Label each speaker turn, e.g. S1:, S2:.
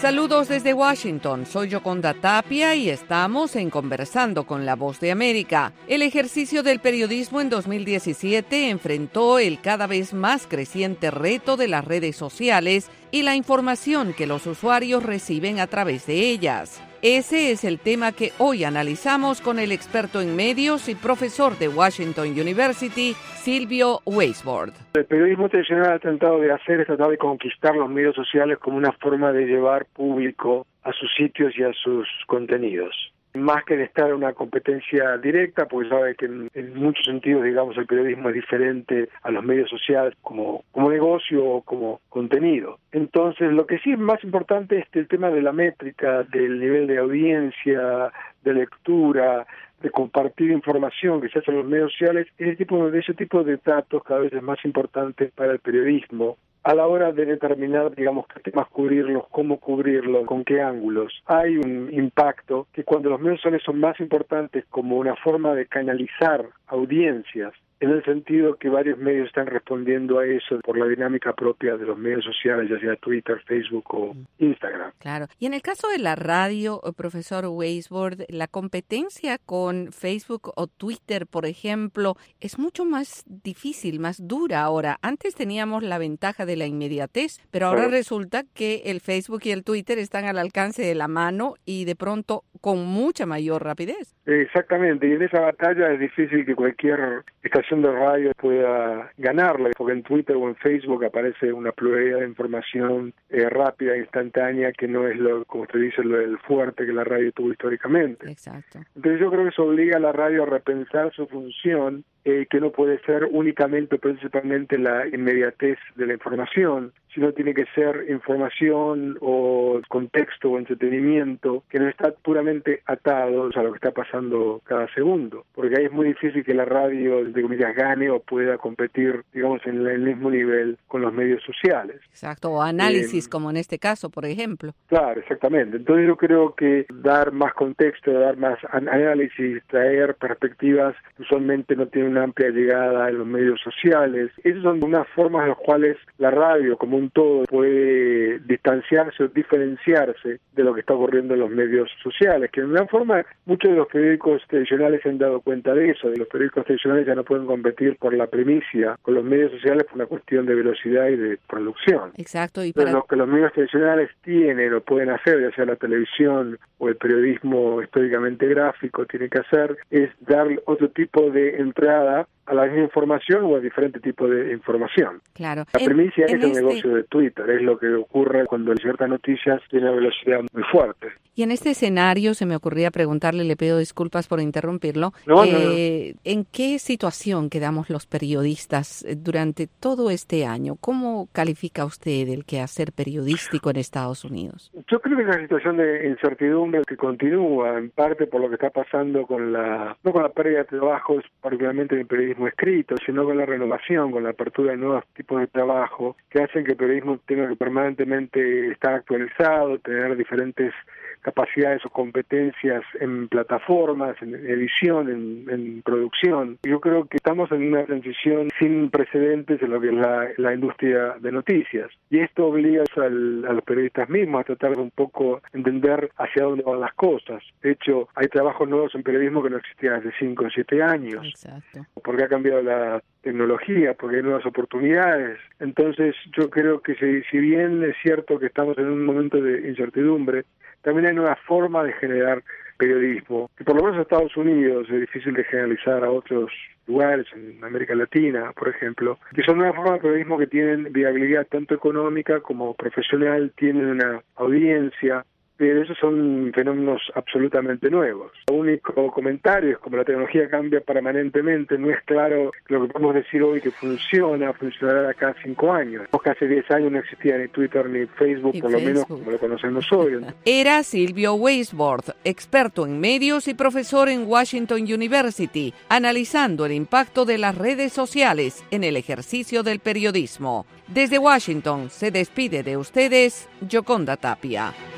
S1: Saludos desde Washington, soy Yoconda Tapia y estamos en Conversando con la Voz de América. El ejercicio del periodismo en 2017 enfrentó el cada vez más creciente reto de las redes sociales y la información que los usuarios reciben a través de ellas. Ese es el tema que hoy analizamos con el experto en medios y profesor de Washington University, Silvio Weisbord.
S2: El periodismo tradicional ha tratado de tratar de conquistar los medios sociales como una forma de llevar público a sus sitios y a sus contenidos. Más que de estar en una competencia directa, porque sabe que en muchos sentidos, digamos, el periodismo es diferente a los medios sociales como negocio o como contenido. Entonces, lo que sí es más importante es el tema de la métrica, del nivel de audiencia, de lectura, de compartir información que se hace en los medios sociales. Ese tipo de datos cada vez es más importante para el periodismo a la hora de determinar, digamos, qué temas cubrirlos, cómo cubrirlos, con qué ángulos. Hay un impacto que cuando los medios sociales son más importantes como una forma de canalizar audiencias, en el sentido que varios medios están respondiendo a eso por la dinámica propia de los medios sociales, ya sea Twitter, Facebook o Instagram.
S1: Claro. Y en el caso de la radio, profesor Weisbord, la competencia con Facebook o Twitter, por ejemplo, es mucho más difícil, más dura ahora. Antes teníamos la ventaja de la inmediatez, pero ahora resulta que el Facebook y el Twitter están al alcance de la mano y de pronto con mucha mayor rapidez.
S2: Exactamente, y en esa batalla es difícil que cualquier estación de radio pueda ganarla, porque en Twitter o en Facebook aparece una pluralidad de información rápida, instantánea, que no es, como usted dice, el fuerte que la radio tuvo históricamente.
S1: Exacto.
S2: Entonces yo creo que eso obliga a la radio a repensar su función, que no puede ser únicamente o principalmente la inmediatez de la información, sino tiene que ser información o contexto o entretenimiento que no está puramente atado a lo que está pasando cada segundo, porque ahí es muy difícil que la radio, de comillas, gane o pueda competir, digamos, en el mismo nivel con los medios sociales.
S1: Exacto, o análisis, como en este caso, por ejemplo.
S2: Claro, exactamente. Entonces yo creo que dar más contexto, dar más análisis, traer perspectivas, usualmente no tiene una amplia llegada en los medios sociales. Esas son unas formas en las cuales la radio, como un todo, puede distanciarse o diferenciarse de lo que está ocurriendo en los medios sociales, que de una forma muchos de los periódicos tradicionales se han dado cuenta de eso, de los periódicos tradicionales ya no pueden competir por la primicia con los medios sociales por una cuestión de velocidad y de producción.
S1: Exacto. Y
S2: Pero lo que los medios tradicionales tienen o pueden hacer, ya sea la televisión o el periodismo históricamente gráfico, tiene que hacer, es dar otro tipo de entrada a la misma información o a diferente tipo de información.
S1: Claro.
S2: La primicia es el negocio de Twitter, es lo que ocurre cuando ciertas noticias tienen una velocidad muy fuerte.
S1: Y en este escenario se me ocurría preguntarle, le pido disculpas por interrumpirlo,
S2: No.
S1: ¿en qué situación quedamos los periodistas durante todo este año? ¿Cómo califica usted el quehacer periodístico en Estados Unidos?
S2: Yo creo que es una situación de incertidumbre que continúa, en parte por lo que está pasando no con la pérdida de trabajos, particularmente en el periodismo escrito, sino con la renovación, con la apertura de nuevos tipos de trabajo que hacen que el periodismo tenga que permanentemente estar actualizado, tener diferentes capacidades o competencias en plataformas, en edición, en producción. Yo creo que estamos en una transición sin precedentes en lo que es la industria de noticias. Y esto obliga a los periodistas mismos a tratar de un poco entender hacia dónde van las cosas. De hecho, hay trabajos nuevos en periodismo que no existían hace 5 o 7 años.
S1: Exacto.
S2: Porque ha cambiado la tecnología, porque hay nuevas oportunidades. Entonces, yo creo que si bien es cierto que estamos en un momento de incertidumbre, también hay nuevas formas de generar periodismo, que por lo menos en Estados Unidos es difícil de generalizar a otros lugares, en América Latina, por ejemplo, que son nuevas formas de periodismo que tienen viabilidad tanto económica como profesional, tienen una audiencia, pero esos son fenómenos absolutamente nuevos. El único comentario es como la tecnología cambia permanentemente, no es claro lo que podemos decir hoy que funcionará de acá a 5 años. Porque hace 10 años no existía ni Twitter ni Facebook, por lo menos como lo conocemos hoy.
S1: Era Silvio Weisbord, experto en medios y profesor en Washington University, analizando el impacto de las redes sociales en el ejercicio del periodismo. Desde Washington se despide de ustedes Yoconda Tapia.